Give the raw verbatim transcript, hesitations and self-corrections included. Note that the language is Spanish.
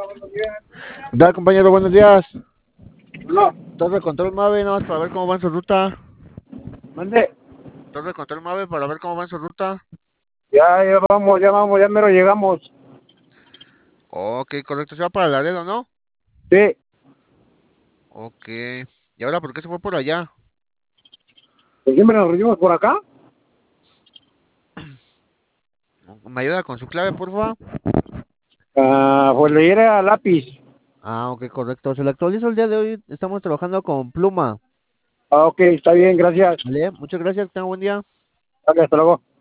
¿Qué tal, compañero? Buenos días. No, Torre Control Mave, nada más para ver cómo va en su ruta. mande. Torre Control Mave para ver cómo va en su ruta. Ya, ya vamos, ya vamos, ya mero llegamos. Ok, correcto. Se va para Laredo, ¿no? Sí, Ok. ¿Y ahora por qué se fue por allá? pues siempre nos reunimos por acá. ¿Me ayuda con su clave, porfa? Ah, pues le iré a lápiz. Ah, ok, correcto. Se le actualizo el día de hoy. Estamos trabajando con pluma. Ah, ok, está bien, gracias. ¿Vale? Muchas gracias. Que tenga buen día. Vale, hasta luego.